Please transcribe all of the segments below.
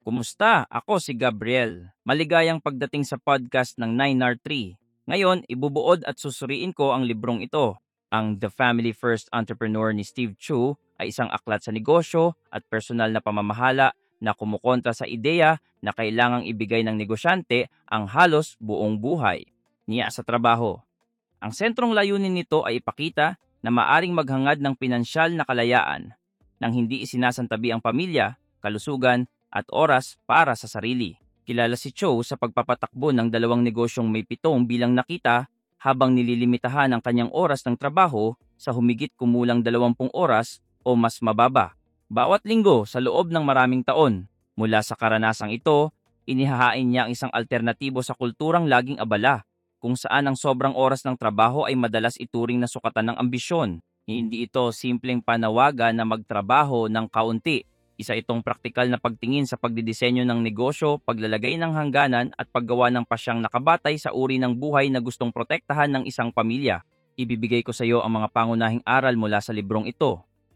Kumusta? Ako si Gabriel. Maligayang pagdating sa podcast ng 9R3. Ngayon, ibubuod at susuriin ko ang librong ito. Ang The Family First Entrepreneur ni Steve Chu ay isang aklat sa negosyo at personal na pamamahala na kumukontra sa ideya na kailangang ibigay ng negosyante ang halos buong buhay niya sa trabaho. Ang sentrong layunin nito ay ipakita na maaring maghangad ng pinansyal na kalayaan nang hindi isinasantabi ang pamilya, kalusugan at oras para sa sarili. Kilala si Cho sa pagpapatakbo ng dalawang negosyong may pitong bilang nakita habang nililimitahan ang kanyang oras ng trabaho sa humigit kumulang 20 oras o mas mababa. Bawat linggo sa loob ng maraming taon, mula sa karanasang ito, inihahain niya ang isang alternatibo sa kulturang laging abala, kung saan ang sobrang oras ng trabaho ay madalas ituring na sukatan ng ambisyon. Hindi ito simpleng panawagan na magtrabaho ng kaunti. Isa itong praktikal na pagtingin sa pagdidisenyo ng negosyo, paglalagay ng hangganan at paggawa ng pasyang nakabatay sa uri ng buhay na gustong protektahan ng isang pamilya. Ibibigay ko sa iyo ang mga pangunahing aral mula sa librong ito.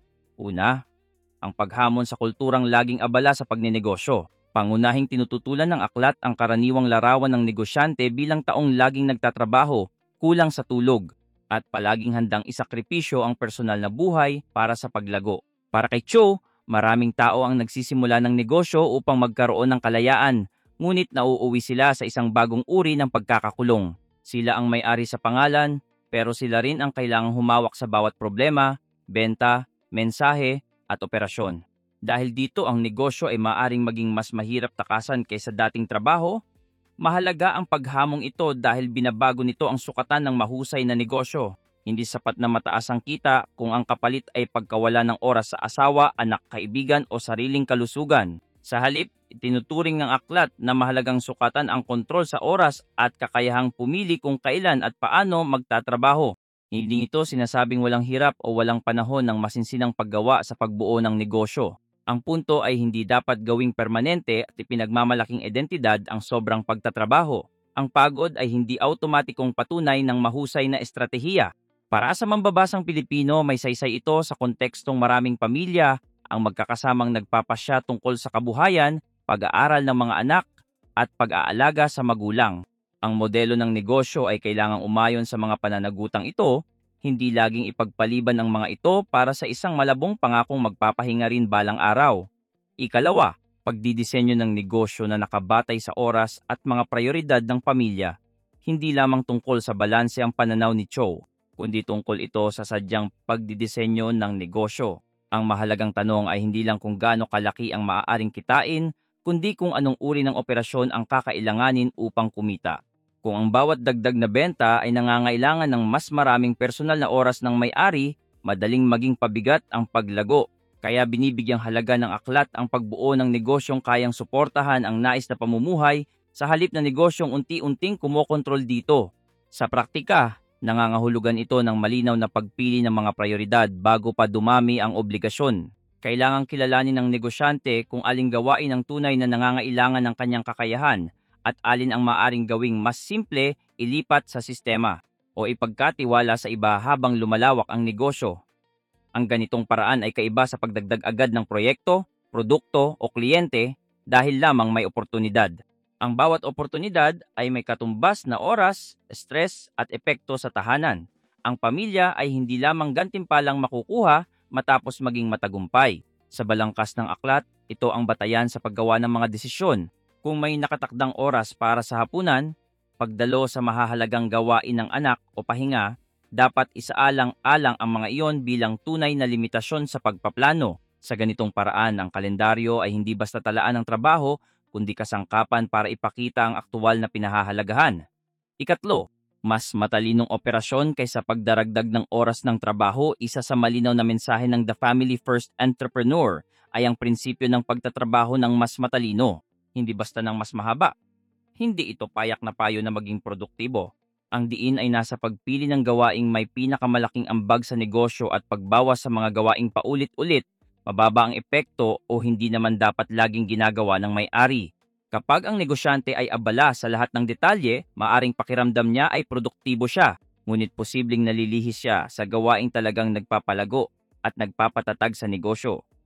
Una, ang paghamon sa kulturang laging abala sa pagninegosyo. Pangunahing tinututulan ng aklat ang karaniwang larawan ng negosyante bilang taong laging nagtatrabaho, kulang sa tulog, at palaging handang isakripisyo ang personal na buhay para sa paglago. Para kay Cho, maraming tao ang nagsisimula ng negosyo upang magkaroon ng kalayaan, ngunit nauuwi sila sa isang bagong uri ng pagkakakulong. Sila ang may-ari sa pangalan, pero sila rin ang kailangang humawak sa bawat problema, benta, mensahe, at operasyon. Dahil dito ang negosyo ay maaring maging mas mahirap takasan kaysa dating trabaho, mahalaga ang paghamong ito dahil binabago nito ang sukatan ng mahusay na negosyo. Hindi sapat na mataas ang kita kung ang kapalit ay pagkawala ng oras sa asawa, anak, kaibigan o sariling kalusugan. Sa halip, itinuturing ng aklat na mahalagang sukatan ang kontrol sa oras at kakayahang pumili kung kailan at paano magtatrabaho. Hindi ito sinasabing walang hirap o walang panahon ng masinsinang paggawa sa pagbuo ng negosyo. Ang punto ay hindi dapat gawing permanente at ipinagmamalaking identidad ang sobrang pagtatrabaho. Ang pagod ay hindi automatikong patunay ng mahusay na estratehiya. Para sa mambabasang Pilipino, may saysay ito sa kontekstong maraming pamilya ang magkakasamang nagpapasya tungkol sa kabuhayan, pag-aaral ng mga anak, at pag-aalaga sa magulang. Ang modelo ng negosyo ay kailangang umayon sa mga pananagutang ito, hindi laging ipagpaliban ang mga ito para sa isang malabong pangakong magpapahinga rin balang araw. Ikalawa, pagdidisenyo ng negosyo na nakabatay sa oras at mga prioridad ng pamilya. Hindi lamang tungkol sa balanse ang pananaw ni Cho, kundi tungkol ito sa sadyang pagdidisenyo ng negosyo. Ang mahalagang tanong ay hindi lang kung gaano kalaki ang maaaring kitain, kundi kung anong uri ng operasyon ang kakailanganin upang kumita. Kung ang bawat dagdag na benta ay nangangailangan ng mas maraming personal na oras ng may-ari, madaling maging pabigat ang paglago. Kaya binibigyang halaga ng aklat ang pagbuo ng negosyong kayang suportahan ang nais na pamumuhay sa halip na negosyong unti-unting kumokontrol dito. Sa praktika, nangangahulugan ito ng malinaw na pagpili ng mga prioridad bago pa dumami ang obligasyon. Kailangang kilalanin ng negosyante kung aling gawain ang tunay na nangangailangan ng kanyang kakayahan at alin ang maaring gawing mas simple ilipat sa sistema o ipagkatiwala sa iba habang lumalawak ang negosyo. Ang ganitong paraan ay kaiba sa pagdagdag agad ng proyekto, produkto o kliyente dahil lamang may oportunidad. Ang bawat oportunidad ay may katumbas na oras, stress at epekto sa tahanan. Ang pamilya ay hindi lamang gantimpalang makukuha matapos maging matagumpay. Sa balangkas ng aklat, ito ang batayan sa paggawa ng mga desisyon. Kung may nakatakdang oras para sa hapunan, pagdalo sa mahahalagang gawain ng anak o pahinga, dapat isaalang-alang ang mga iyon bilang tunay na limitasyon sa pagpaplano. Sa ganitong paraan, ang kalendaryo ay hindi basta talaan ng trabaho, kundi kasangkapan para ipakita ang aktual na pinahahalagahan. Ikatlo, mas matalinong operasyon kaysa pagdaragdag ng oras ng trabaho. Isa sa malinaw na mensahe ng The Family First Entrepreneur ay ang prinsipyo ng pagtatrabaho ng mas matalino. Hindi basta ng mas mahaba. Hindi ito payak na payo na maging produktibo. Ang diin ay nasa pagpili ng gawaing may pinakamalaking ambag sa negosyo at pagbawas sa mga gawaing paulit-ulit, mababa ang epekto o hindi naman dapat laging ginagawa ng may-ari. Kapag ang negosyante ay abala sa lahat ng detalye, maaring pakiramdam niya ay produktibo siya, ngunit posibleng nalilihis siya sa gawaing talagang nagpapalago at nagpapatatag sa negosyo.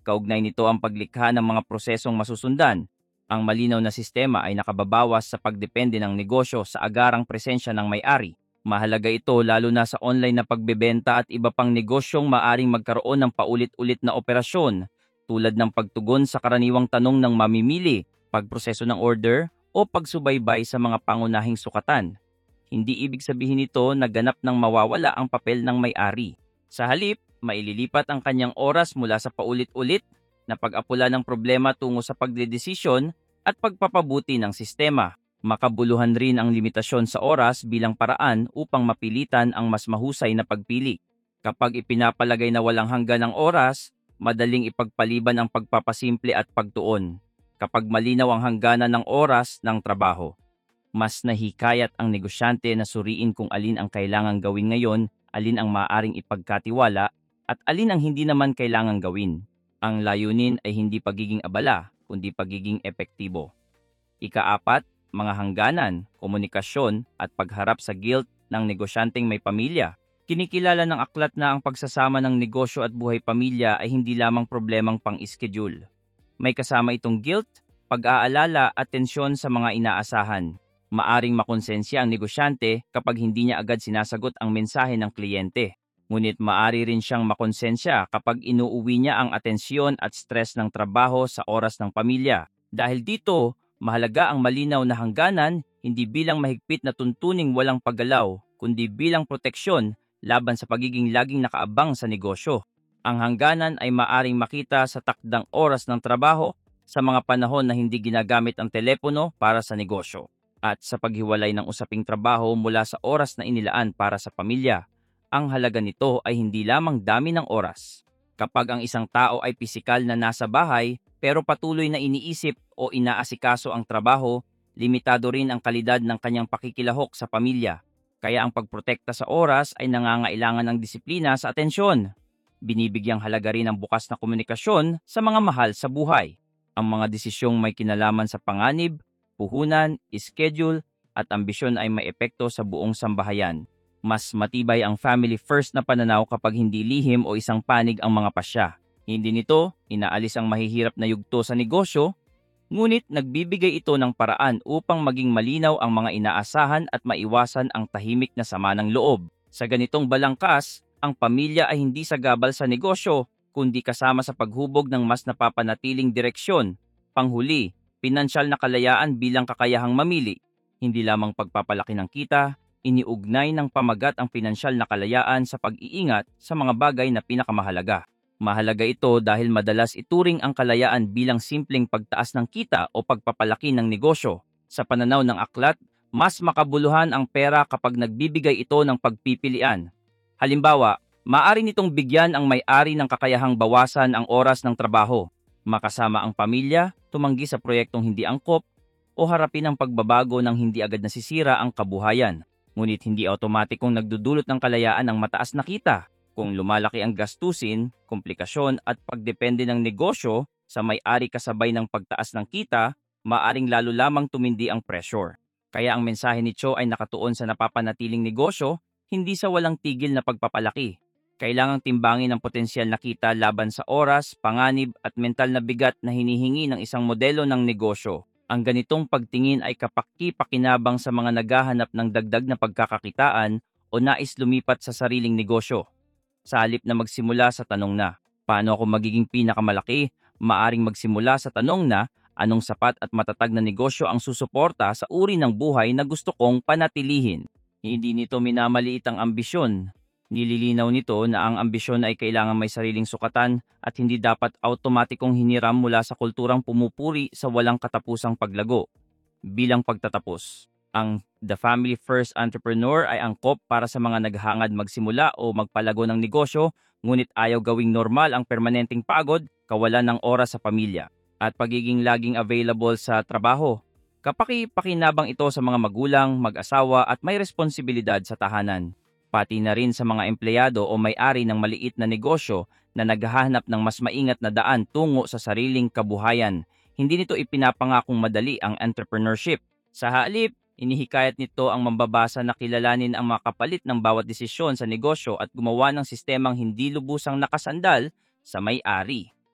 Kaugnay nito ang paglikha ng mga prosesong masusundan. Ang malinaw na sistema ay nakababawas sa pagdepende ng negosyo sa agarang presensya ng may-ari. Mahalaga ito lalo na sa online na pagbebenta at iba pang negosyong maaring magkaroon ng paulit-ulit na operasyon tulad ng pagtugon sa karaniwang tanong ng mamimili, pagproseso ng order, o pagsubaybay sa mga pangunahing sukatan. Hindi ibig sabihin nito na ganap nang mawawala ang papel ng may-ari. Sa halip, maililipat ang kanyang oras mula sa paulit-ulit na pag-apula ng problema tungo sa pagdedesisyon at pagpapabuti ng sistema. Makabuluhan rin ang limitasyon sa oras bilang paraan upang mapilitan ang mas mahusay na pagpili. Kapag ipinapalagay na walang hanggan ang oras, madaling ipagpaliban ang pagpapasimple at pagtuon. Kapag malinaw ang hangganan ng oras ng trabaho, mas nahikayat ang negosyante na suriin kung alin ang kailangang gawin ngayon, alin ang maaaring ipagkatiwala, at alin ang hindi naman kailangang gawin. Ang layunin ay hindi pagiging abala, kundi pagiging epektibo. Ikaapat, mga hangganan, komunikasyon, at pagharap sa guilt ng negosyanteng may pamilya. Kinikilala ng aklat na ang pagsasama ng negosyo at buhay pamilya ay hindi lamang problemang pang-schedule. May kasama itong guilt, pag-aalala at tensyon sa mga inaasahan. Maaring makonsensya ang negosyante kapag hindi niya agad sinasagot ang mensahe ng kliyente. Ngunit maari rin siyang makonsensya kapag inuuwi niya ang atensyon at stress ng trabaho sa oras ng pamilya. Dahil dito, mahalaga ang malinaw na hangganan, hindi bilang mahigpit na tuntuning walang paggalaw, kundi bilang proteksyon laban sa pagiging laging nakaabang sa negosyo. Ang hangganan ay maaring makita sa takdang oras ng trabaho sa mga panahon na hindi ginagamit ang telepono para sa negosyo, at sa paghiwalay ng usaping trabaho mula sa oras na inilaan para sa pamilya. Ang halaga nito ay hindi lamang dami ng oras. Kapag ang isang tao ay pisikal na nasa bahay pero patuloy na iniisip o inaasikaso ang trabaho, limitado rin ang kalidad ng kanyang pakikilahok sa pamilya. Kaya ang pagprotekta sa oras ay nangangailangan ng disiplina sa atensyon. Binibigyang halaga rin ang bukas na komunikasyon sa mga mahal sa buhay. Ang mga desisyong may kinalaman sa panganib, puhunan, schedule, at ambisyon ay may epekto sa buong sambahayan. Mas matibay ang family first na pananaw kapag hindi lihim o isang panig ang mga pasya. Hindi nito inaalis ang mahihirap na yugto sa negosyo, ngunit nagbibigay ito ng paraan upang maging malinaw ang mga inaasahan at maiwasan ang tahimik na sama ng loob. Sa ganitong balangkas, ang pamilya ay hindi sagabal sa negosyo, kundi kasama sa paghubog ng mas napapanatiling direksyon. Panghuli, pinansyal na kalayaan bilang kakayahang mamili. Hindi lamang pagpapalaki ng kita, iniugnay ng pamagat ang pinansyal na kalayaan sa pag-iingat sa mga bagay na pinakamahalaga. Mahalaga ito dahil madalas ituring ang kalayaan bilang simpleng pagtaas ng kita o pagpapalaki ng negosyo. Sa pananaw ng aklat, mas makabuluhan ang pera kapag nagbibigay ito ng pagpipilian. Halimbawa, maaari nitong bigyan ang may-ari ng kakayahang bawasan ang oras ng trabaho, makasama ang pamilya, tumanggi sa proyektong hindi angkop, o harapin ang pagbabago ng hindi agad nasisira ang kabuhayan. Ngunit hindi automatikong nagdudulot ng kalayaan ang mataas na kita. Kung lumalaki ang gastusin, komplikasyon at pagdepende ng negosyo sa may-ari kasabay ng pagtaas ng kita, maaring lalo lamang tumindi ang pressure. Kaya ang mensahe ni Cho ay nakatuon sa napapanatiling negosyo, hindi sa walang tigil na pagpapalaki. Kailangang timbangin ang potensyal na kita laban sa oras, panganib at mental na bigat na hinihingi ng isang modelo ng negosyo. Ang ganitong pagtingin ay kapaki-pakinabang sa mga naghahanap ng dagdag na pagkakakitaan o nais lumipat sa sariling negosyo. Sa halip na magsimula sa tanong na, paano ako magiging pinakamalaki? Maaring magsimula sa tanong na, anong sapat at matatag na negosyo ang susuporta sa uri ng buhay na gusto kong panatilihin? Hindi nito minamaliit ang ambisyon. Nililinaw nito na ang ambisyon ay kailangan may sariling sukatan at hindi dapat automatikong hiniram mula sa kulturang pumupuri sa walang katapusang paglago. Bilang pagtatapos, ang The Family First Entrepreneur ay angkop para sa mga naghangad magsimula o magpalago ng negosyo, ngunit ayaw gawing normal ang permanenteng pagod, kawalan ng oras sa pamilya, at pagiging laging available sa trabaho. Kapaki-pakinabang ito sa mga magulang, mag-asawa at may responsibilidad sa tahanan. Pati na rin sa mga empleyado o may-ari ng maliit na negosyo na naghahanap ng mas maingat na daan tungo sa sariling kabuhayan. Hindi nito ipinapangakong madali ang entrepreneurship. Sa halip, inihikayat nito ang mambabasa na kilalanin ang mga kapalit ng bawat desisyon sa negosyo at gumawa ng sistemang hindi lubusang nakasandal sa may-ari.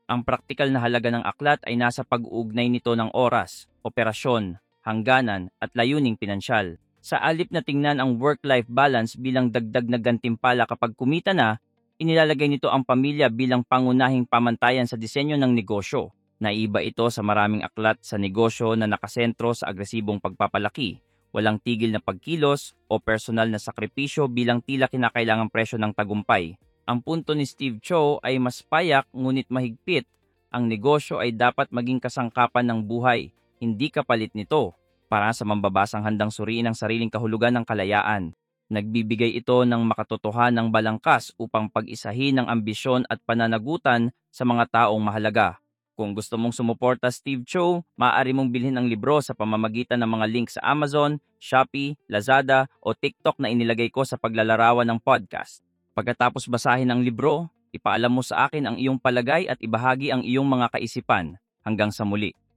Ang praktikal na halaga ng aklat ay nasa pag-uugnay nito ng oras, operasyon, hangganan at layuning pinansyal. Sa alip na tingnan ang work-life balance bilang dagdag na gantimpala kapag kumita na, inilalagay nito ang pamilya bilang pangunahing pamantayan sa disenyo ng negosyo. Naiba ito sa maraming aklat sa negosyo na nakasentro sa agresibong pagpapalaki, walang tigil na pagkilos o personal na sakripisyo bilang tila kinakailangang presyo ng tagumpay. Ang punto ni Steve Cho ay mas payak ngunit mahigpit. Ang negosyo ay dapat maging kasangkapan ng buhay, hindi kapalit nito. Para sa mambabasang handang suriin ang sariling kahulugan ng kalayaan. Nagbibigay ito ng makatotohanang balangkas upang pag-isahin ang ambisyon at pananagutan sa mga taong mahalaga. Kung gusto mong sumuporta Steve Cho, maaari mong bilhin ang libro sa pamamagitan ng mga link sa Amazon, Shopee, Lazada o TikTok na inilagay ko sa paglalarawan ng podcast. Pagkatapos basahin ang libro, ipaalam mo sa akin ang iyong palagay at ibahagi ang iyong mga kaisipan. Hanggang sa muli.